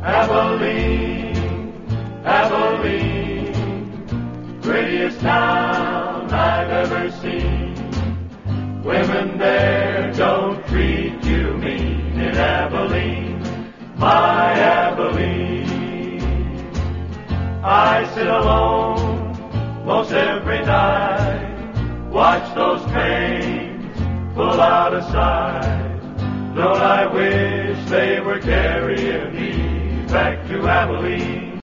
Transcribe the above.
Abilene, Abilene, prettiest town I've ever seen. Women there don't treat you mean in Abilene, my Abilene. I sit alone most every night, watch those trains pull out of sight. Don't I wish they were carrying me back to Abilene?